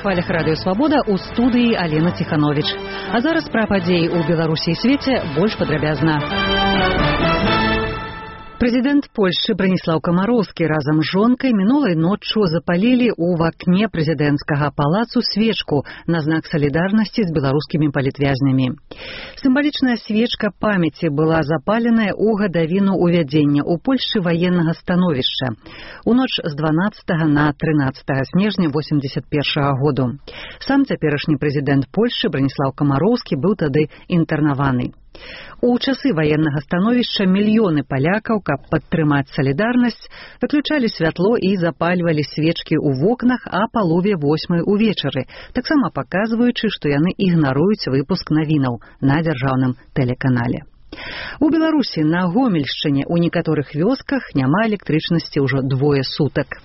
хвалях радыё Свабода ў студыі Алена Ціхановіч. А зараз пра падзеі ў Беларусі і свеце больш падрабязна. Прэзідэнт Польшчы Браніслаў Камароўскі разам з жонкай мінулай ноччу запалілі ў вакне прэзідэнцкага палацу свечку на знак салідарнасці з беларускімі палітвязнямі. Сімвалічная свечка памяці была запаленая ў гадавіну ўвядзення ў Польшчы ваеннага становішча у ноч з 12 на 13 снежня 81 году. Сам цяперашні прэзідэнт Польшчы Браніслаў Камароўскі быў тады інтэрнаваны. У часы ваеннага становішча мільёны палякаў, каб падтрымаць салідарнасць, выключалі святло і запальвалі свечкі ў вокнах а палове 8 увечары, таксама паказваючы, што яны ігнаруюць выпуск навінаў на дзяржаўным тэлеканале. У Беларусі на Гомельшчыне ў некаторых вёсках няма электрычнасці ўжо 2 сутак.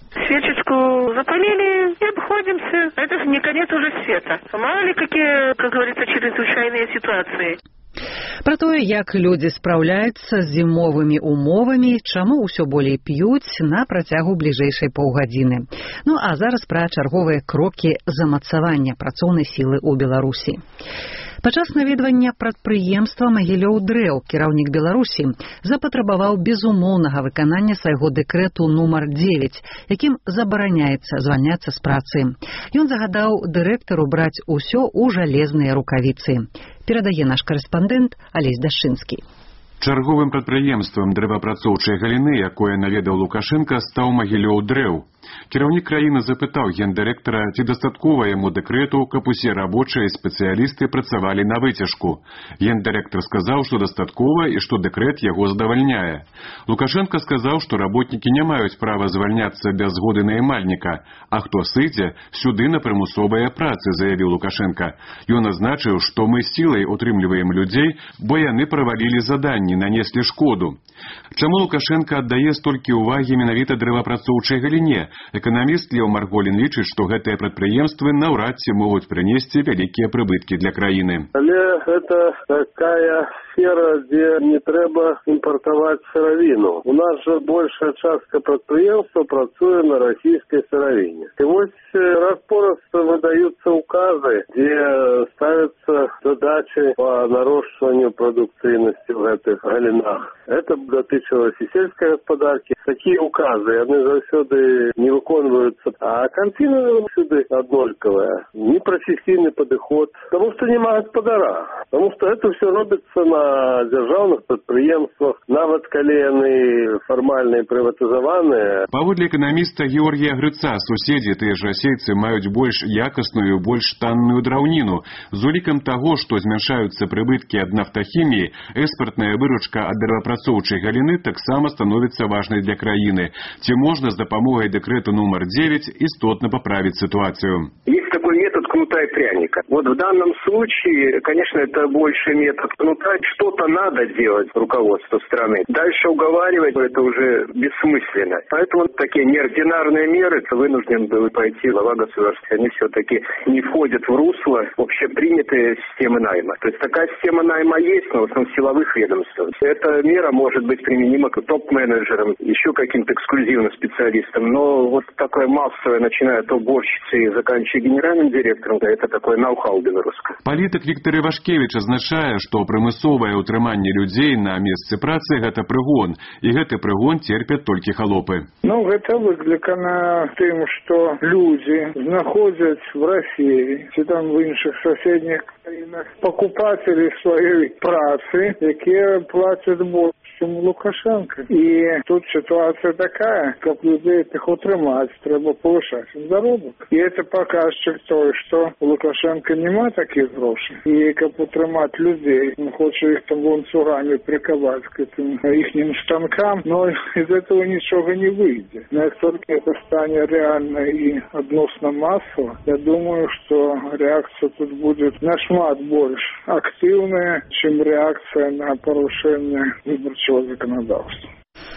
Свечечку запалили и обходимся. Это же не конец уже света. Мало ли какие, как говорится, чрезвычайные ситуации. Пра тое, як людзі спраўляюцца з зімовымі умовамі, чаму ўсё болей п'юць на працягу бліжэйшай паўгадзіны. Ну а зараз пра чарговыя крокі замацавання працоўнай сілы ў Беларусі. Падчас наведвання прадпрыемства Магілёў-Дрэў кіраўнік Беларусі запатрабаваў безумоўнага выканання свайго дэкрэту нумар 9, якім забараняецца звальняцца з працы. Ён загадаў дырэктару браць усё ў жалезныя рукавіцы. Перадае наш карэспандэнт Алесь Дашынскі. Чарговым прадпрыемствам дрэваапрацоўчай галіны, якое наведаў Лукашенка, стаў Магілёў-Дрэў. Кіраўнік краіны запытаў гендырэктара, ці дастаткова яму дэкрэту, каб усе рабочыя і спецыялісты працавалі на выцяжку. Гендырэктар сказаў, што дастаткова і што дэкрэт яго задавальняе. Лукашенка сказаў, што работнікі не маюць права звальняцца без згоды наймальніка, а хто сыдзе, сюды на прымусовыя працы, заявіў Лукашенка. Ён азначыў, што мы сілай утрымліваем людзей, бо яны правалілі заданні, нанеслі шкоду. Чаму Лукашенка аддае столькі ўвагі менавіта дрэваапрацоўчай галіне? Эканаміст Леў Марголін лічыць, што гэтыя прадпрыемствы наўрад ці могуць прынесці вялікія прыбыткі для краіны. Але гэта такая сфера, дзе не трэба імпартаваць сыравіну. У нас жа большая частка прадпрыемства працуе на расійскай сыравіне. І вось раз-пораз выдаюцца указы, дзе ставятся задачи по нарощиванию продукцийности в этих галинах. Это дотычилось и сельской господарки. Такие указы, они заўсёды не выконваюцца. А картина всюду однольковая. Непрофессийный подход. Потому что нема гаспадара. Потому что это все робится на державных предприемствах. Нават калі яны формально приватизаваныя. Паводле эканаміста Георгія Грыца, суседзі тыя ж расейцы маюць больш якасную, больш танную драўніну. З улікам таго, што змяншаюцца прыбыткі ад нафтахіміі, экспартная выручка ад дрэваапрацоўчай галіны таксама становіцца важнай для краіны. Ці можна з дапамогай дэкрэту нумар 9 істотна паправіць ситуацию? Есть такой метод кнута и пряника. Вот в данном случае, конечно, это больше метод кнута. Что-то надо делать руководству страны. Дальше уговаривать это уже бессмысленно. Поэтому такие неординарные меры вынужден был пойти глава государства. Они все-таки не входят в русло общепринятой системы найма. То есть такая система найма есть, но в основном силовых ведомств. Эта мера может быть применима к топ-менеджерам, еще каким-то эксклюзивным специалистам. Но вот такое массовое, начиная от уборщицы и заканчивая генеральным директором, да, это такое ноу-хау белорусское. Палітык Віктор Івашкевіч азначае, што прымусовае ўтрыманне людзей на месцы працы – гэта прыгон, і гэты прыгон терпяць толькі халопы. Ну, гэта выклікана тым, што людзі знаходзяць в России, ці там в іншых соседних краінах, покупатели сваёй працы, якія плацяць больш, чым Лукашенко. І тут ситуация такая, каб людей тых утрымаць, трэба повышаць ім заробак. І это показчик той, што у Лукашенко нема таких грошей. І каб утрымаць людей, он хоча их там ланцугами приковать к этим ихним станкам, но из этого ничего не выйдет. Но как только это станет реально и односно массово, я думаю, что реакция тут будет нашмат больше активная, чем реакция на порушение выборчего законодавства.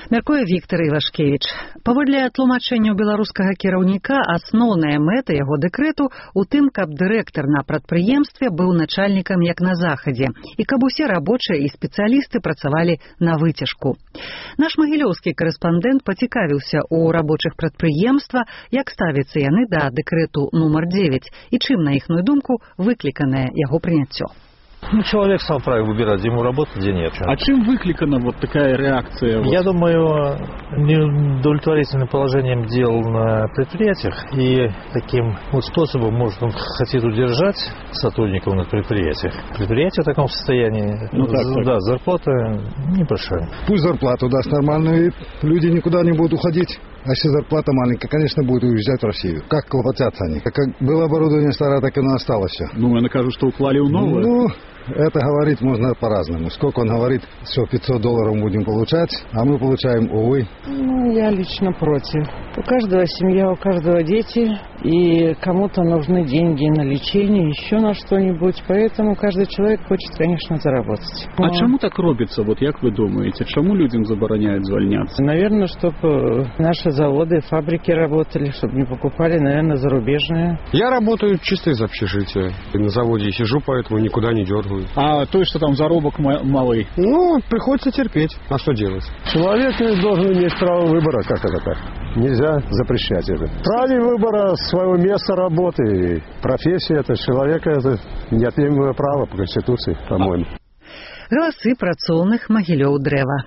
Мяркуе Віктор Івашкевіч. Паводле тлумачэнняў беларускага кіраўніка, асноўная мэта яго дэкрэту ў тым, каб дырэктар на прадпрыемстве быў начальнікам як на захадзе і каб усе рабочыя і спецыялісты працавалі на выцяжку. Наш магілёўскі корэспандэнт пацікавіўся у рабочых прадпрыемства, як ставяцца яны да дэкрэту нумар 9 і чым, на іхную думку, выкліканае яго прыняццё. Человек сам вправе выбирать, где ему работать, где нет. А чем выкликана вот такая реакция? Я думаю, неудовлетворительным положением дел на предприятиях, и таким вот способом, может, он хотит удержать сотрудников на предприятиях. Предприятие в таком состоянии, да, зарплата небольшая. Пусть зарплату даст нормальную, и люди никуда не будут уходить. А если зарплата маленькая, конечно, будет уезжать в Россию. Как клопотятся они? Как было оборудование старое, так и оно осталось все. Ну, я накажу, что уклали у нового. Ну, это говорить можно по-разному. Сколько он говорит, что $500 будем получать, а мы получаем, увы. Ну, я лично против. У каждого семья, у каждого дети, и кому-то нужны деньги на лечение, еще на что-нибудь. Поэтому каждый человек хочет, конечно, заработать. А чему так робится, вот как вы думаете? Чему людям забороняют звольняться? Наверное, чтобы наши заводы, фабрики работали, чтобы не покупали, наверное, зарубежные. Я работаю чисто из общежития. На заводе сижу, поэтому никуда не дергаю. А то, что там заработок малый? Ну, приходится терпеть. А что делать? Человек должен иметь право выбора, как это так. Нельзя запрещать это. Право выбора своего места работы, профессии это человека, это неотъемлемое право по Конституции, по-моему. Галасы працоўных Магілёў дрэва.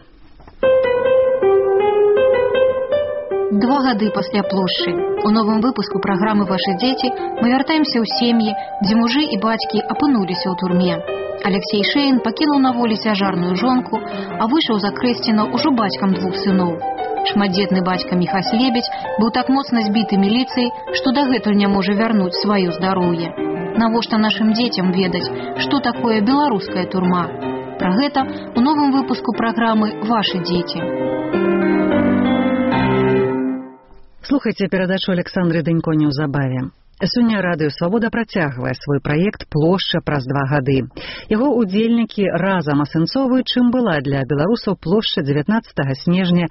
2 гады пасля плошчы. У новым выпуску праграмы «Ваши дети» мы вяртаемся ў сем'і, дзе мужы і бацькі апынуліся ў турме. Алексей Шейн пакінуў на волі цяжарную жонку, а выйшаў за Крэсціна ўжо бацькам 2 сыноў. Шматдзетны бацька Міхась Лебедь быў так моцна збіты міліцыяй, што дагэтуль не можа вярнуць сваё здароўе. Навошта нашым дзецям ведаць, што такое беларуская турма? Пра гэта ў новым выпуску праграмы «Ваши дети». Слухайце перадачу Александры Дэнько неўзабаве. Сёння Радыё Свабода працягвае свой праект «Плошча праз 2 гады». Яго удзельнікі разам асэнсоўваюць, чым была для беларусаў плошча 19 снежня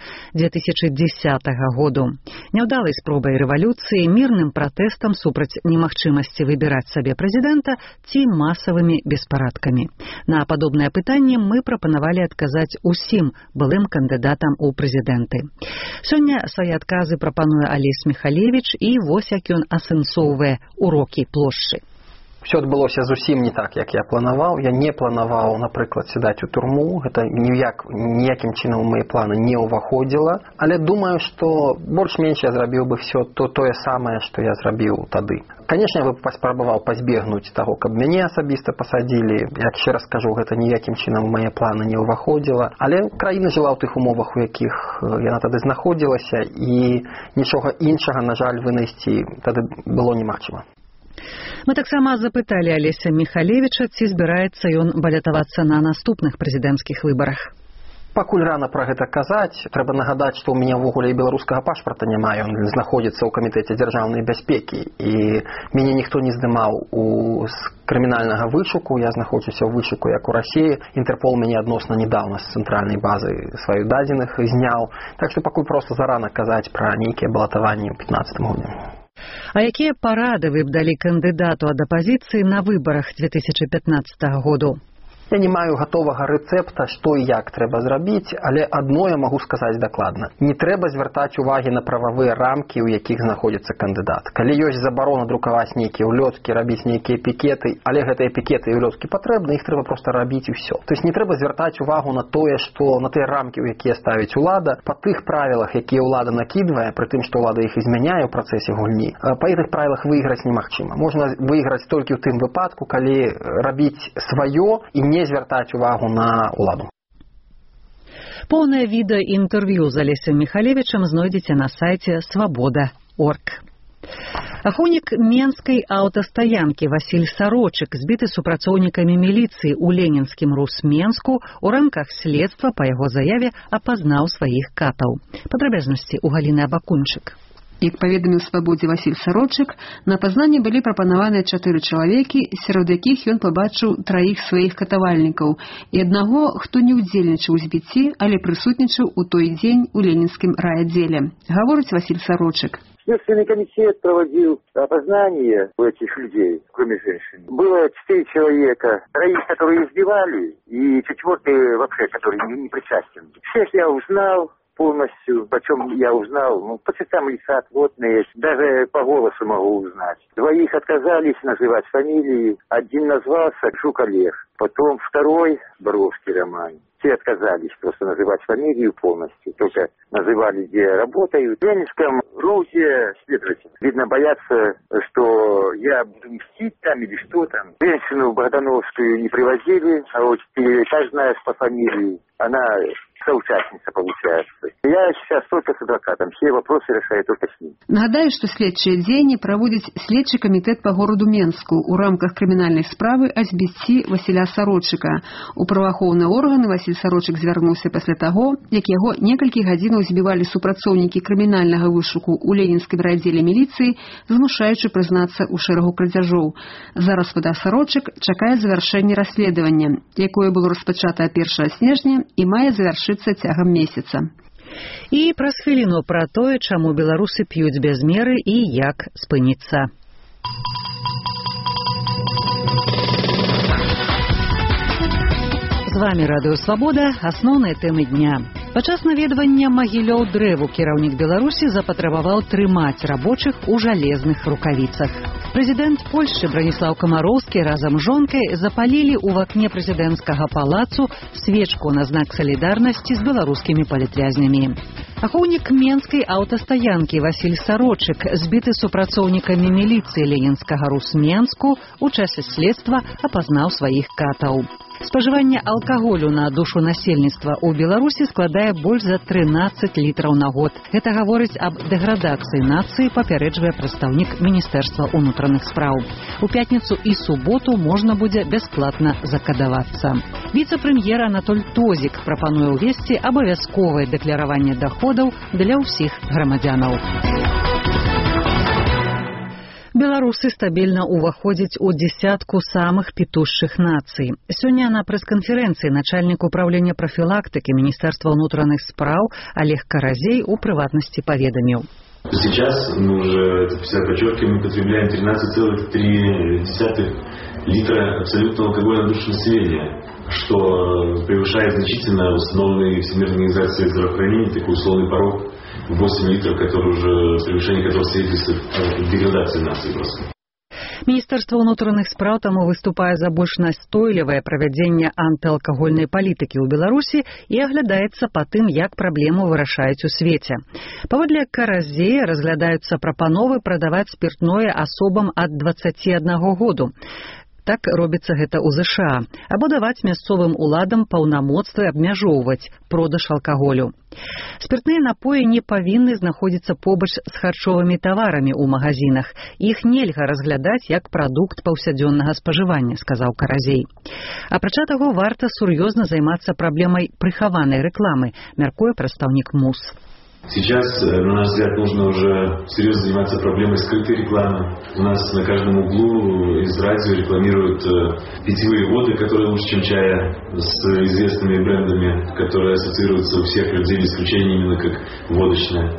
2010 году. Няўдалай спробай рэвалюцыі, мірным пратэстам супраць немагчымасці выбіраць сабе прэзідэнта ці масавымі беспарадкамі. На падобнае пытанне мы прапанавалі адказаць усім былым кандыдатам у прэзідэнты. Сёння свае адказы прапануе Алесь Михалевич, і вось як ён асэнсоўвае урокі плошчы. Все адбылося зусім не так, як я планаваў. Я не планаваў, напрыклад, сядаць у турму. Гэта ніякім чынам у мае планы не ўваходзіла. Але думаю, што больш-менш я зрабіў бы все тое самае, што я зрабіў тады. Канешне, я бы паспрабаваў пазбегнуць таго, каб мяне асабіста пасадзілі. Як ще раз скажу, гэта ніякім чынам у мае планы не ўваходзіла. Але краіна жыла ў тых умовах, у якіх яна тады знаходзілася, і нічога іншага, на жаль, вынайсці тады было немагчыма. Мы таксама запыталі Алеся Михалевича, ці збіраецца ён балятавацца на наступных прэзідэнцкіх выбарах. Пакуль рана пра гэта казаць, трэба нагадаць, што ў мяне ўвогуле і беларускага пашпарта няма, ён знаходзіцца ў камітэце дзяржаўнай бяспекі, і мяне ніхто не здымаў з крымінальнага вышуку, я знаходжуся ў вышуку як у Расіі, Інтэрпол мяне адносна недаўна з цэнтральнай базы сваёй дадзеных зняў, так што пакуль проста зарана казаць пра нейкія балатаванні ў 2015 годзе. А якія парады вы б далі кандыдату ад апазіцыі на выбарах 2015 году? Я не маю гатовага рэцэпта, што і як трэба зрабіць, але адно я магу сказаць дакладна. Не трэба звяртаць увагі на прававыя рамкі, у якіх знаходзіцца кандыдат. Калі ёсць забарона друкаваць нейкія ўлёткі, рабіць нейкія пікеты, але гэтыя пікеты і ўлёткі патрэбны, іх трэба проста рабіць і ўсё. То есть не трэба звяртаць увагу на тое, што на тыя рамкі, у якія ставіць улада, па тых правілах, якія ўлада накідвае, пры тым, што ўлада іх змяняе ў працэсе гульні, па гэтых правілах выйграць немагчыма. Можна выйграць толькі ў тым выпадку, калі рабіць сваё і не звяртаць увагу на ўладу. Поўнае відэаінтэрв'ю з Алесем Михалевичам знойдзеце на сайце свабода.орг. Ахоўнік менскай аўтастаянкі Васіль Сарочык збіты супрацоўнікамі міліцыі ў ленінскім Рус-Менску у рамках следства па яго заяве апазнаў сваіх катаў. Падрабязнасці ў Галіны Абакунчык. Як паведаміў «Свабодзе» Васіль Сарочык, на апазнанне былі прапанаваныя 4 чалавекі, сярод якіх ён пабачыў 3 сваіх катавальнікаў і аднаго, хто не ўдзельнічаў у збіцці, але прысутнічаў у той дзень у ленінскім райаддзеле. Гаворыць Васіль Сарочык. Следственный комитет проводил опознание у этих людей, кроме женщин. Было 4 человека, 3, которые избивали, и 4 вообще, который не причастен. Всех я узнал полностью, причем я узнал, по цветам лица отводные, даже по голосу могу узнать. 2 отказались называть фамилии, 1 назвался Жук Олег, потом 2 Боровский Роман. Все отказались просто называть фамилию полностью, только называли, где работают. В Ленинском РУЗе следователь. Видно, боятся, что я буду мстить там или что там. Женщину Богдановскую не привозили, а вот ты так знаешь по фамилии, она соучастница получается. Я сейчас только с адвокатом, все вопросы решаю только с ним. Нагадаю, што следчыя дзеянні праводзіць следчы камітэт па гораду Менску ў рамках крымінальнай справы о збіцці Васіля Сарочыка. У праваахоўныя органы Васіль Сарочык звярнуўся пасля таго, як яго некалькі гадзінаў збівалі супрацоўнікі крымінальнага вышуку ў ленінскім райаддзеле міліцыі, змушаючы прызнацца ў шэрагу крадзяжоў. Зараз вада Сарочык чакае завяршэння расследавання, якое было распачатае 1 снежня і мае завяршыцца цягам месяца. І праз хвіліну пра тое, чаму беларусы п'юць без меры і як спыніцца. З вами Радыё Свабода, асноўныя тэмы дня. Падчас наведвання магілёў дрэву кіраўнік Беларусі запатрабаваў трымаць рабочых у жалезных рукавіцах. Прэзідэнт Польшчы Браніслаў Камароўскі разам з жонкай запалілі ў вакне прэзідэнцкага палацу свечку на знак салідарнасці з беларускімі палітвязнямі. Ахоўнік Менскай аўтастаянкі Васіль Сарочык, збіты супрацоўнікамі міліцыі ленінскага Рус-Менску, у часе следства апазнаў сваіх катаў. Спажыванне алкаголю на душу насельніцтва ў Беларусі складае больш за 13 літраў на год. Гэта гаворыць аб дэградацыі нацыі, папярэджвае прадстаўнік Міністэрства ўнутраных спраў. У пятніцу і суботу можна будзе бясплатна закадавацца. Віцэ-прэм'ер Анатоль Тозік прапануе ўвесці абавязковае дэклараванне даходаў для ўсіх грамадзянаў. Беларусы стабільна ўваходзяць у дзесятку самых пітушчых нацый. Сёння на прэс-канферэнцыі начальнік управлення прафілактыкі Міністэрства ўнутраных спраў Олег Каразей у прыватнасці паведаміў. Сейчас мы уже, подчеркиваем, мы потребляем 13,3 литра абсолютного алкоголя на душу населения, что превышает значительно установленный Всемирной организацией здравоохранения такой условный порог 8 литров, который уже превышение которого свидетельствует о деградации нации просто. Міністэрства ўнутраных спраў таму выступае за больш настойлівае правядзенне антыалкагольнай палітыкі ў Беларусі і аглядаецца па тым, як праблему вырашаюць у свеце. Паводле Каразея разглядаюцца прапановы прадаваць спіртное асобам ад 21 году. Так робіцца гэта ў ЗША, або даваць мясцовым уладам паўнамоцтвы абмяжоўваць продаж алкаголю. Спіртныя напоі не павінны знаходзіцца побач з харчовымі таварамі ў магазинах. Іх нельга разглядаць як прадукт паўсядзённага спажывання, сказаў Каразей. Апрача таго, варта сур'ёзна займацца праблемай прыхаванай рэкламы, мяркуе прадстаўнік МУС. Сейчас, на наш взгляд, нужно уже серьезно заниматься проблемой скрытой рекламы. У нас на каждом углу из радио рекламируют питьевые воды, которые лучше, чем чая, с известными брендами, которые ассоциируются у всех людей, без исключения именно как водочная.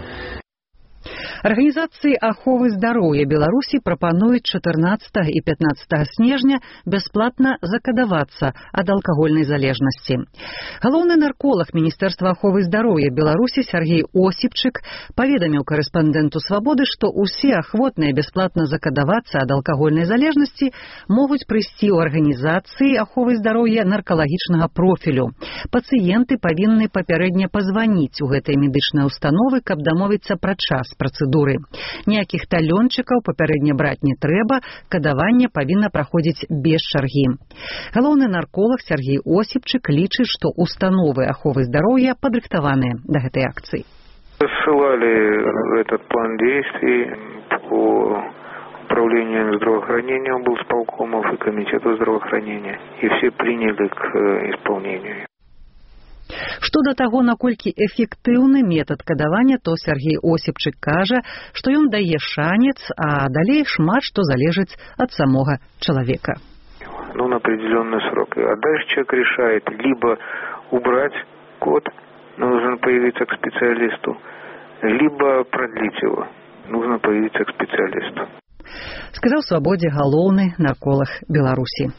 Арганізацыі аховы здароўя Беларусі прапануюць 14 і 15 снежня бясплатна закадавацца ад алкагольнай залежнасці. Галоўны нарколаг Міністэрства аховы здароўя Беларусі Сергей Осіпчык паведаміў корэспандэнту Свабоды, што ўсе ахвотныя бясплатна закадавацца ад алкагольнай залежнасці могуць прыйсці ў арганізацыі аховы здароўя наркалагічнага профілю. Пацыенты павінны папярэдне пазваніць у гэтай медычнай установы, каб дамовіцца пра час працэдуры. Ніякіх талёнчыкаў папярэдне браць не трэба, кадаванне павінна праходзіць без чаргі. Галоўны нарколаг Сергей Осіпчык лічыць, што установы аховы здароўя падрыхтаваныя да гэтай акцыі. Рассылали этот план действий по управлению здравоохранения облсполкомов и комитету здравоохранения, и все приняли к исполнению. Што да таго, наколькі эфектыўны метад кадавання, то Сергей Осіпчык кажа, што ён дае шанец, а далей шмат што залежыць ад самога чалавека. Ну, на определенный срок. А дальше человек решает либо убрать код, нужно появиться к специалисту, либо продлить его, нужно появиться к специалисту. Сказаў Свабодзе галоўны нарколаг Беларусі.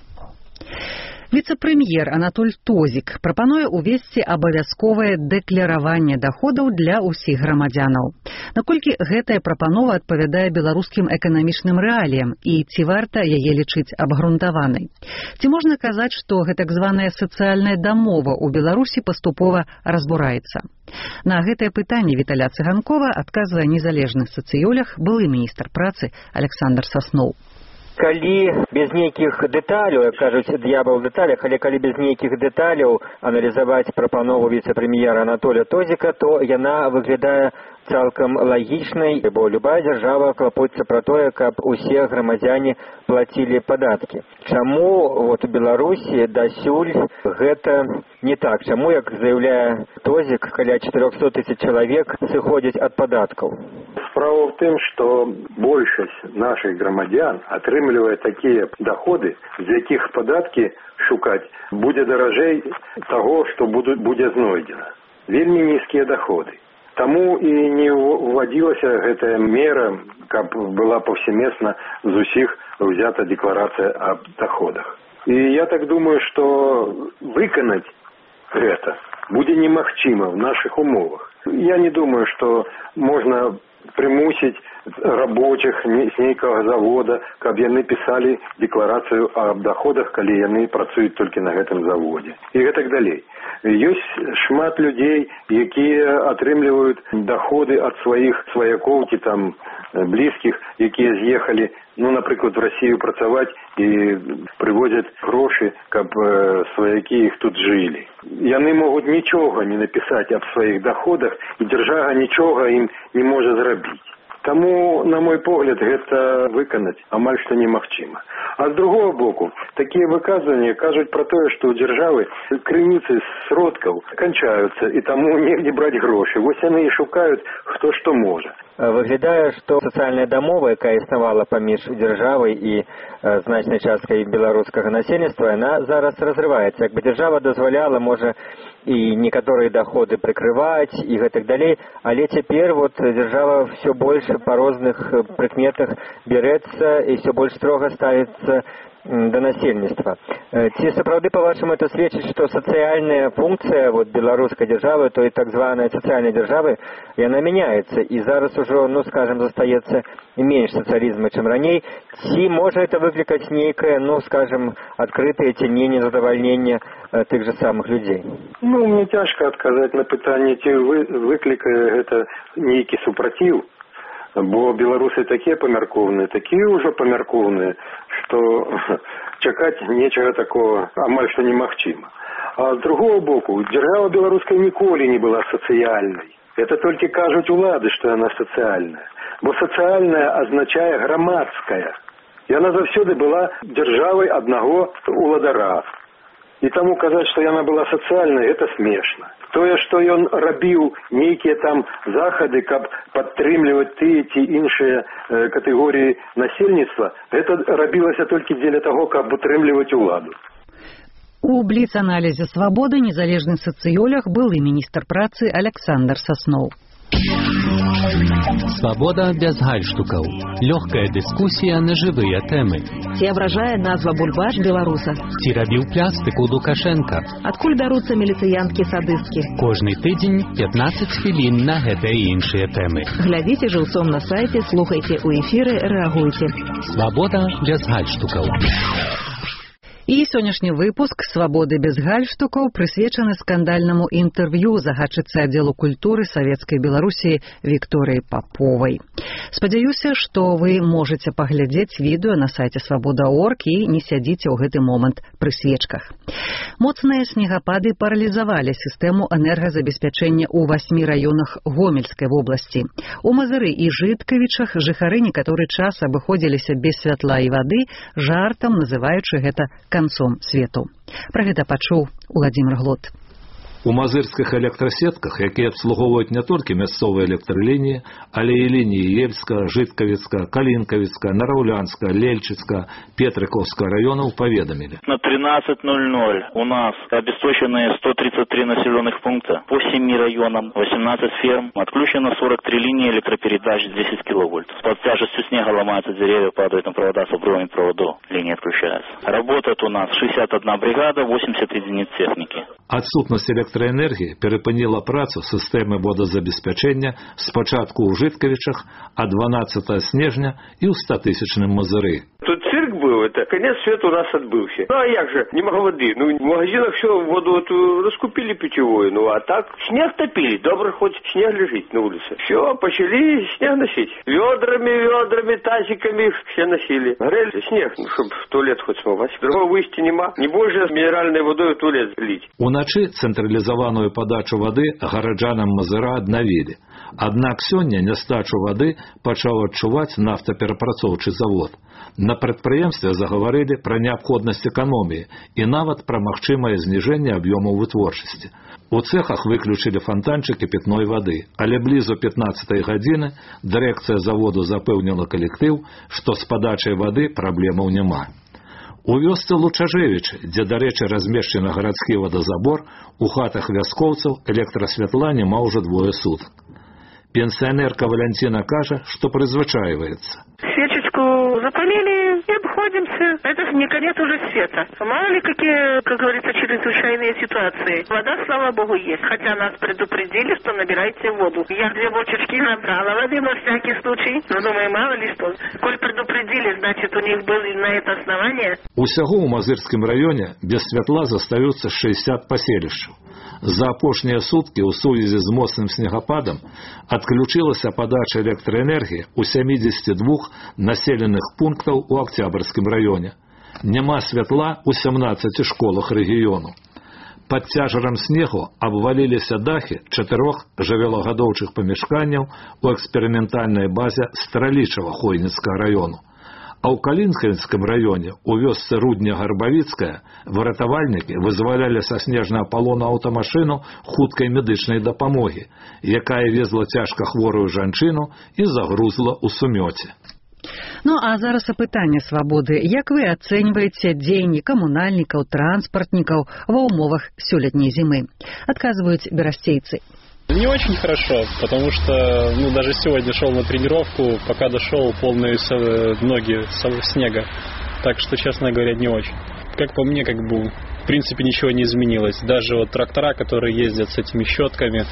Віцэ-прэм'ер Анатоль Тозік прапануе ўвесці абавязковае дэклараванне даходаў для ўсіх грамадзянаў. Наколькі гэтая прапанова адпавядае беларускім эканамічным рэаліям і ці варта яе лічыць абгрунтаванай? Ці можна казаць, што гэтак званая сацыяльная дамова ў Беларусі паступова разбураецца? На гэтае пытанне Віталя Цыганкова адказвае незалежны сацыёлаг, былы міністр працы Александр Сасноў. Калі без нейкіх дэталяў, як кажуць, д'ябал у дэталях, але калі без нейкіх дэталяў аналізаваць прапанову віцэ-прэм'ера Анатоля Тозіка, то яна выглядае цалкам лагічнай, бо любая дзяржава клапоціцца пра тое, каб усе грамадзяне плацілі падаткі. Чаму у Беларусі дасюль гэта не так? Чаму, як заяўляе Тозік, каля 400 тысяч чалавек сыходзяць ад падаткаў? Справа в тым, што большасць нашых грамадзян атрымлівае такія даходы, з якіх падаткі шукаць будзе даражэй таго, што будзе знойдзена. Вельмі нізкія даходы. Таму і не ўвадзілася гэтая мера, каб была паўсямесна з усіх ўзята декларацыя аб даходах. І я так думаю, што выканаць гэта будзе немагчыма в наших умовах. Я не думаю, што можна прымусіць рабочих з нейкага завода, каб яны пісалі декларацыю аб доходах, калі яны працуюць толькі на гэтым заводзе. І гэтак далей. Ёсць шмат людзей, якія атрымліваюць доходы ад сваіх сваякоў ці там блізкіх, якія з'ехалі, напрыклад, в Россию працаваць і прывозяць грошы, каб сваякі іх тут жылі. Яны могуць нічога не напісаць аб сваіх доходах, і дзяржава нічога ім не можа зрабіць. Таму, на мой погляд, гэта выканаць амаль што немагчыма. А з другого боку, такія выказванні кажуць пра тое, што ў дзяржавы крыніцы сродкаў канчаюцца, і таму негде браць грошы. Вось яны і шукаюць, хто што можа. Выглядае, што сацыяльная дамова, якая існавала паміж дзяржавай і значнай часткай беларускага насельніцтва, яна зараз разрываецца. Як бы дзяржава дазваляла, можа, і некаторыя доходы прыкрываць і гэтак далей, але цяпер дзяржава все больш па розных прыкметах бярэцца і все больш строга ставіцца да насельніцтва. Ці сапраўды, па-вашаму, это сведчыць, што сацыяльная функцыя беларускай дзяржавы, той так званай сацыяльнай дзяржавы, яна мяняецца, і зараз ужо, скажем, застаецца менш сацыялізму, чым раней. Ці можа это выклікаць нейкае, скажем, адкрытае ці не незадавальненне тых же самых людзей? Мне цяжка адказаць на пытанне, ці выклікае гэта нейкі супраціў. Бо беларусы такія памяркоўныя, такія ўжо памяркоўныя, што чакаць нечага такого амаль што немагчыма. А з другого боку, дзяржава беларуская ніколі не была сацыяльнай. Это толькі кажуць улады, што яна сацыяльная. Бо сацыяльная азначае грамадская. Яна заўсёды была дзяржавай аднаго уладара. І таму казаць, што яна была сацыяльнай, гэта смешна. Тое, што ён рабіў нейкія там захады, каб падтрымліваць тыя ці іншыя катэгорыі насельніцтва, гэта рабілася толькі дзеля таго, каб утрымліваць уладу. У бліц-аналізе «Свабоды» незалежны сацыёлаг, былы міністр працы Александр Сасноў. Свабода без гальштукаў. Лёгкая дыскусія на жывыя тэмы. Ці абражае назва бульбаш беларуса? Ці рабіў плястыку Лукашенка? Адкуль бяруцца міліцыянткі-садысткі? Кожны тыдзень 15 хвілін на гэтыя і іншыя тэмы. Глядзіце жыўцом на сайце, слухайце ў эфіры, рэагуйце. Свабода без гальштукаў. І сённяшні выпуск «Свабоды без гальштукаў» прысвечаны скандальнаму інтэрв'ю загадчыцы аддзелу культуры Савецкай Беларусі Вікторыі Паповай. Спадзяюся, што вы можаце паглядзець відэо на сайце «Свабода.орг» і не сядзіце ў гэты момант пры свечках. Моцныя снегапады паралізавалі сістэму энергазабеспячэння ў 8 раёнах Гомельскай вобласці. У Мазыры і Жыткавічах жыхары некаторы час абыходзіліся без святла і вады, жартам называючы гэта канцом свету. Пра гэта пачуў Уладзімір Глот. У мазырскіх электрасетках, якія абслугоўваюць не толькі мясцовыя электралініі, але і лініі Ельска, Жыткавіцка, Калінкавіцка, Нараўлянска, Лельчыцка, Петрыкаўска раёнаў паведамілі. На 13:00 у нас обесточены 133 населенных пункта по 7 районам, 18 ферм, отключено 43 линии электропередач 10 киловольт. Под тяжестью снега ломаются деревья, падают на провода с обрывами проводов, линии отключаются. Работает у нас 61 бригада, 80 единиц техники. Адсутнасць электраэнергіі перапыніла працу сістэмы водазабеспячэння спачатку ў Жыткавічах, а 12 снежня і ў 100-тысячным Мазыры. Тут цирк был, это конец света у нас отбылся. Ну а як же, нема воды. Ну в магазинах все, воду эту раскупили питьевую, ну а так снег топили. Добре, хоть снег лежит на улице. Все, почали снег носить. Ведрами, тазиками все носили. Грели снег, ну, чтобы в туалет хоть смывать. Другого выйти нема. Не больше минеральной водой в туалет лить. Уначы цэнтралізаваную падачу вады гараджанам Мазыра аднавілі. Аднак сёння нястачу вады пачаў адчуваць нафтаперапрацоўчы завод. На прадпрыемстве загаварылі пра неабходнасць эканоміі і нават пра магчымае зніжэнне аб'ёмаў вытворчасці. У цехах выключылі фонтанчыкі пітной вады, але блізу 15-й гадзіны дырэкцыя заводу запэўніла калектыў, што з падачай вады праблемаў няма. У вёсцы Лучажевічы, дзе, дарэчы, размешчаны гарадскі вадазабор, у хатах вяскоўцаў электрасвятла няма ўжо 2 сутак. Пенсионерка Валентина кажа, что призвычаивается. Свечечку запалили и обходимся. Это же не конец уже света. Мало ли какие, как говорится, чрезвычайные ситуации. Вода, слава богу, есть. Хотя нас предупредили, что набирайте воду. Я 2 бочечки набрала воды на всякий случай. Но думаю, мало ли что. Коль предупредили, значит, у них было на это основание. Усяго ў Мазырскім раёне без святла застаюцца 60 паселішчаў. За апошнія суткі ў сувязі з моцным снегападам адключылася падача электраэнергіі ў 72 населеных пунктаў у Октябрьскім раёне. Няма святла ў 17 школах рэгіёну. Пад цяжарам снегу абваліліся дахі 4 жывёлагадоўчых памяшканняў у эксперыментальнай базе Стралічава Хойніцкага раёну. А ў Калінкавіцкім раёне, у вёсцы Рудня-Гарбавіцкая, выратавальнікі вызвалялі са снежнага палона аўтамашыну хуткай медычнай дапамогі, якая везла цяжка хворую жанчыну і загрузла ў сумёце. Ну а зараз апытанне свабоды. Як вы ацэньваеце дзеянні камунальнікаў, транспартнікаў ва ўмовах сёлетняй зімы? Адказваюць берасцейцы. Не очень хорошо, потому что даже сегодня шел на тренировку, пока дошел, полные ноги снега. Так что, честно говоря, не очень. Как по мне, в принципе, ничего не изменилось. Даже вот трактора, которые ездят с этими щетками,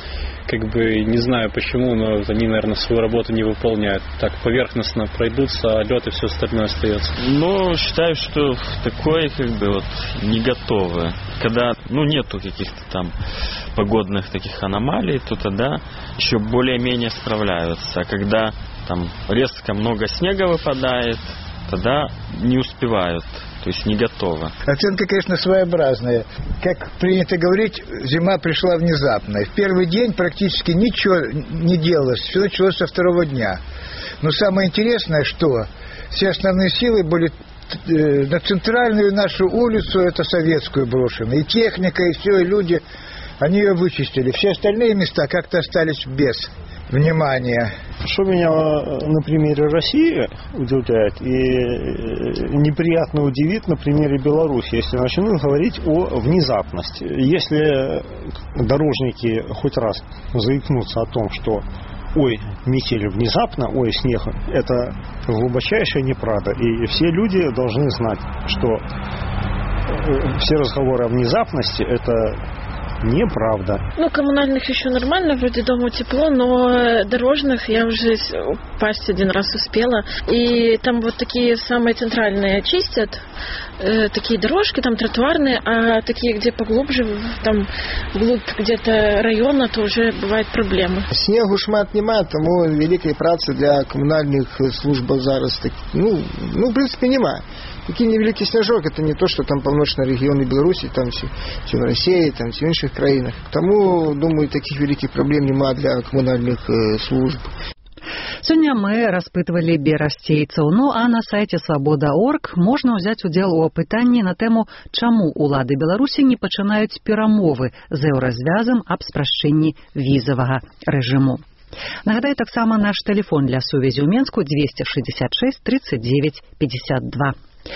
не знаю почему, но они, наверное, свою работу не выполняют. Так поверхностно пройдутся, а лед и все остальное остается. Считаю, что такое, не готово. Когда, нету каких-то там погодных таких аномалий, то тогда еще более-менее справляются. А когда там резко много снега выпадает, тогда не успевают. То есть не готово. Оценка, конечно, своеобразная. Как принято говорить, зима пришла внезапно. В первый день практически ничего не делалось. Все началось со 2-го дня. Но самое интересное, что все основные силы были на центральную нашу улицу, это советскую, брошены. И техника, и все, и люди, они ее вычистили. Все остальные места как-то остались без внимания. Что меня на примере России удивляет и неприятно удивит на примере Беларуси, если начнут говорить о внезапности. Если дорожники хоть раз заикнутся о том, что ой, метель внезапно, ой, снег, это глубочайшая неправда. И все люди должны знать, что все разговоры о внезапности – это неправда. Коммунальных еще нормально, вроде дома тепло, но дорожных я уже упасть 1 раз успела. И там вот такие самые центральные чистят, такие дорожки, там тротуарные, а такие, где поглубже, там глубь где-то района, то уже бывают проблемы. Снегу шмат нема, тому великой працы для коммунальных служб зараз, в принципе, нема. Такий невеликий сніжок, це не то, що там північні регіони Білорусі, там чи в Росії, там чи в інших країнах. Тому, думаю, таких великих проблем нема для комунальних служб. Сёння мы распытвалі берасцейцаў, а на сайце свабода.орг можна ўзяць удзел у апытанні на тэму, чаму улады Беларусі не пачынаюць перамовы з еўразвязам аб спрашчэнні візавага рэжыму. Нагадаю таксама наш тэлефон для сувязі ў Менску 266 39 52.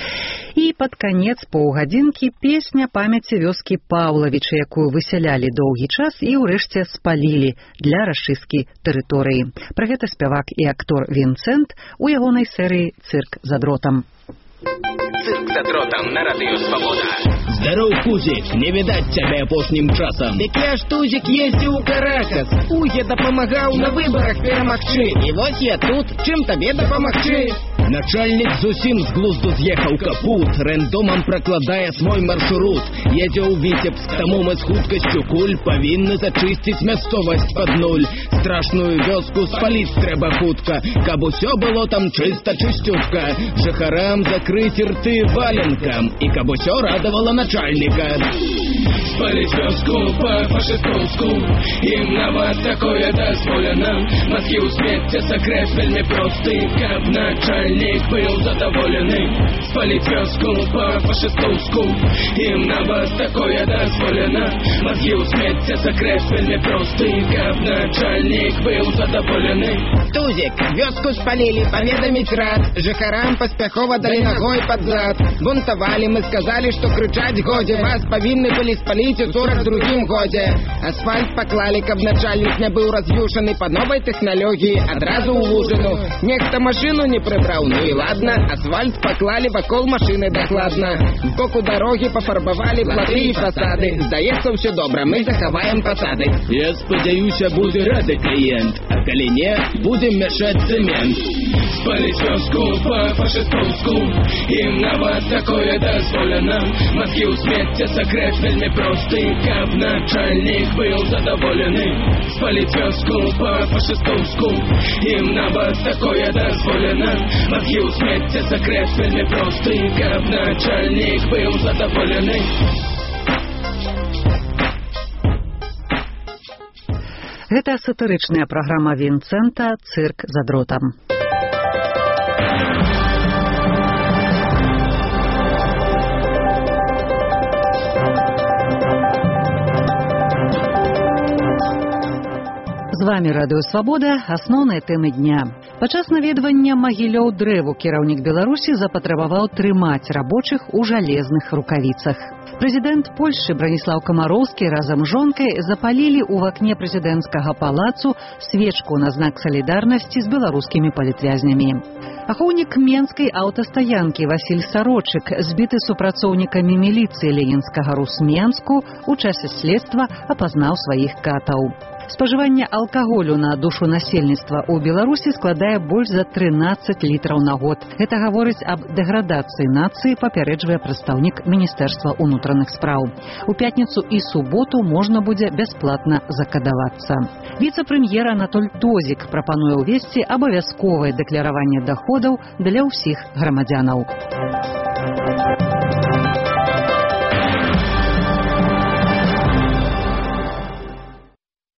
І пад канец паўгадзінкі песня памяці вёскі Паўлавіча, якую высялялі доўгі час і ўрэшце спалілі для расчысткі тэрыторыі. Пра гэта спявак і актор Вінцэнт у ягонай серыі «Цырк за дротам». Цирк за дротом на радио «Свобода». Здоров, Кузик, не видать тебя апошнім часом. Дык я ж Тузик ездил у Каракас, Уге дапамагаў на выборах перамагчы. И вот я тут, чым табе дапамагчы? Начальник зусім з глузду з'ехаў капут, рэндомам прокладае свой маршрут. Едзе ў Віцебск, таму мы з хуткасцю куль павінны зачысціць мясцовасць пад нуль. Страшную вёску спаліць трэба хутка, каб усё было там чыста чыстюшка. Жыхарам закрыць рты валенкам, і каб усё радавала начальника. Спаліць вёску па-фашыстовску, ім нават такое дазволена. Мазгі ў смецце сакрэт вельмі просты, каб начальник был задоволены. Спалить вёску по-фашистовску, им на вас такое дозволено. Мозги у смецця секрет вельми простый, каб начальник был задоволены. Тузик, вёску спалили, поведомить рад. Жыхарам паспяхова дали ногой под зад. Бунтовали, мы сказали, что кричать годе. Вас повинны были спалить у 42-м годе. Асфальт поклали, каб начальник не был разъюшенный по новой технологии, одразу у лужину. Некто машину не прибрал, ну и ладно. Асфальт поклали вокол машины докладно. В боку дороги пофарбовали плоты и фасады. Здаецца, все добро, мы заховаем фасады. Я спадзяюся, буде рады клиент, а калі не, будем мешать цемент. Спалить вёску по-фашистовску, им на вас такое дозволено. Мозги у смецця секрет вельми простый, каб начальник был задоволены. Спалить вёску по-фашистовску, им на вас такое дозволено. Мозги у смецця секрет вельми простый, каб начальник был задоволены. Гэта сатырычная праграма Вінцэнта «Цырк за дротам». З вами радыё «Свабода», асноўныя тэмы дня. Падчас наведвання магілёў дрэву кіраўнік Беларусі запатрабаваў трымаць рабочых у жалезных рукавіцах. Прэзідэнт Польшчы Браніслаў Камароўскі разам з жонкай запалілі ў вакне прэзідэнцкага палацу свечку на знак салідарнасці з беларускімі палітвязнямі. Ахоўнік менскай аўтастаянкі Васіль Сарочык, збіты супрацоўнікамі міліцыі ленінскага Русменску, у часе следства апазнаў сваіх катаў. Спажыванне алкаголю на душу насельніцтва ў Беларусі складае больш за 13 літраў на год. Гэта гаворыць аб дэградацыі нацыі, папярэджвае прадстаўнік Міністэрства ўнутраных спраў. У пятніцу і суботу можна будзе бясплатна закадавацца. Віцэ-прэм'ер Анатоль Тозік прапануе ўвесці абавязковае дэклараванне даходаў для ўсіх грамадзянаў.